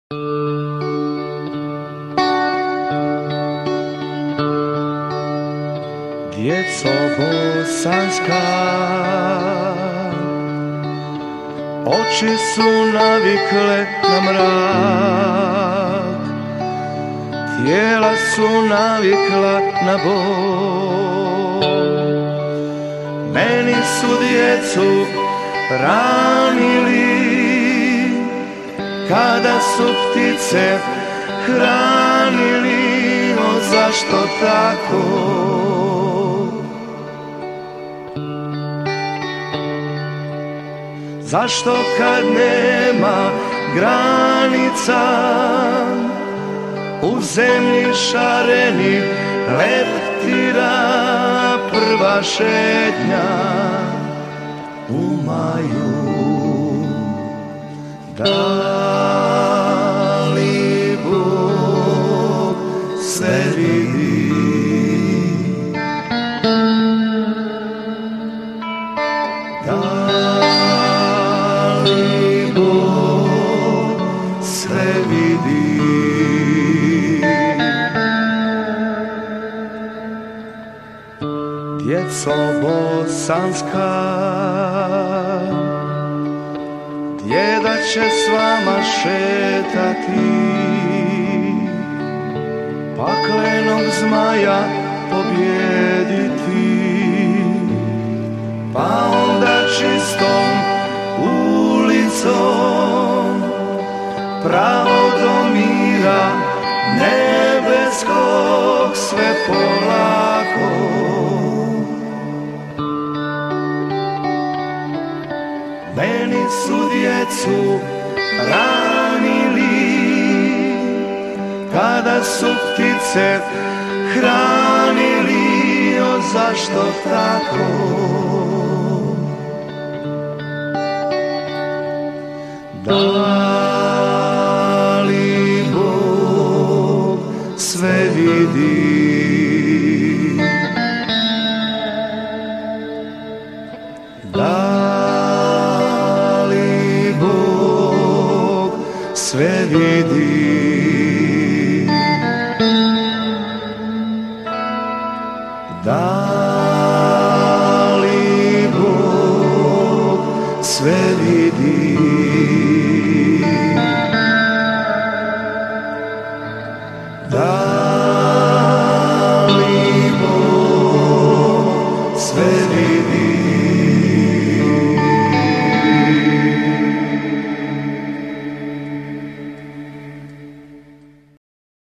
Djeco bosanska, oči su navikle na mrak, tijela su navikla na bol. Meni su djecu ranili kada su ptice hranili. O zašto tako? Zašto kad nema granica u zemlji šarenih leptira prva šetnja u maju? Da li Bog sve vidi? Da li Bog sve vidi? Djeco bosanska, djeda će s vama šetati, paklenog zmaja pobjediti, pa onda čistom ulicom pravo do mira nebeskog sve polako. Meni su djecu ranili kada su ptice hranili. O zašto tako? Da li Bog sve vidi? Da li Bog sve vidi?